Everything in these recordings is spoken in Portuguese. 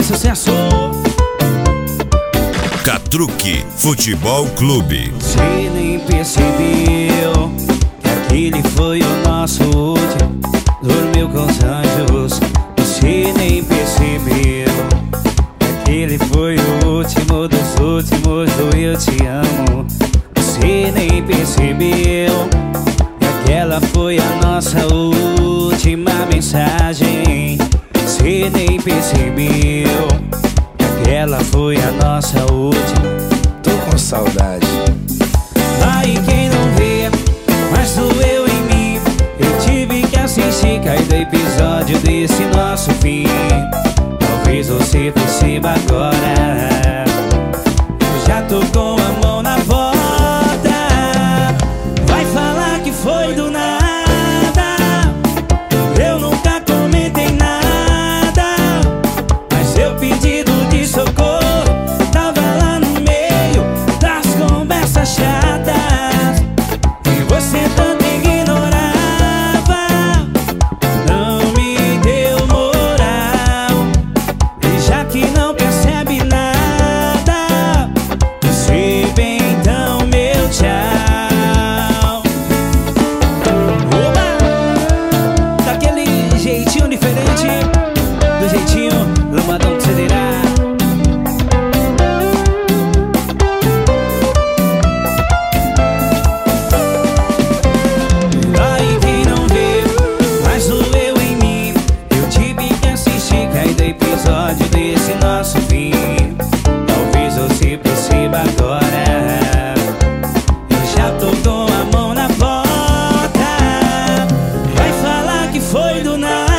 sucesso. Catruque Futebol Clube. Você nem percebeu que aquele foi o nosso último. Dormiu com os anjos. Você nem percebeu que aquele foi o último dos últimos do eu te amo. Você nem percebeu que aquela foi a nossa última mensagem. Você nem percebeu que aquela foi a nossa última. Tô com saudade. Aí quem não vê, mas doeu em mim. Eu tive que assistir cada episódio desse nosso fim. Talvez você perceba agora, eu já tô com a mão na porta. Vai falar que foi do nada. Eu nunca comentei nada, mas seu pedido de socorro tava lá no meio das conversas chatas. E você tanto ignorava, não me deu moral. E já que não percebe nada, receba então meu tchau. Oba! Daquele jeitinho diferente, do jeitinho lamadão de cederar. Aí quem não vê, mas doeu em mim. Eu tive que assistir cada episódio desse nosso fim. Talvez você perceba agora, eu já tô com a mão na porta. Vai falar que foi do nada.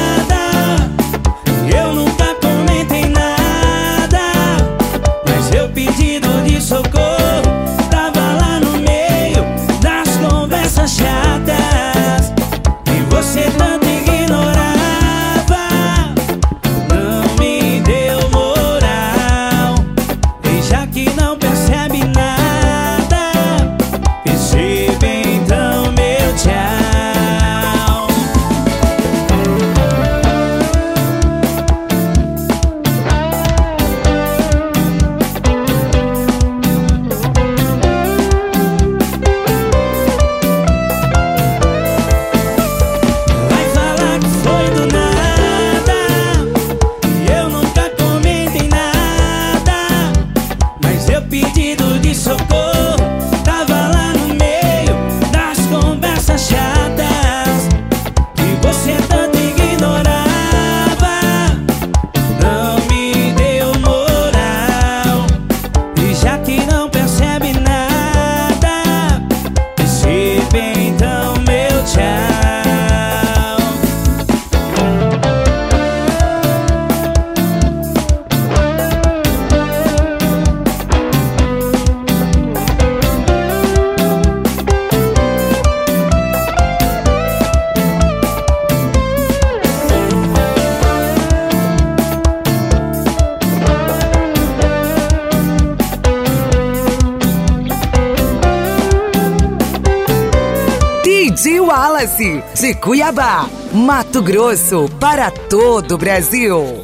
Eu nunca comentei nada, mas seu pedido de socorro tava lá no meio das conversas chatas. E você tanto ignorava, não me deu moral. E já que não percebe nada, perceba então meu tchau. Vai falar que foi do nada. Eu nunca comentei nada, mas seu pedido de socorro tava lá no meio das conversas chatas. E você tanto ignorava, não me deu moral. E já que não percebe nada, perceba então meu tchau. DJ Wallace, de Cuiabá, Mato Grosso, para todo o Brasil.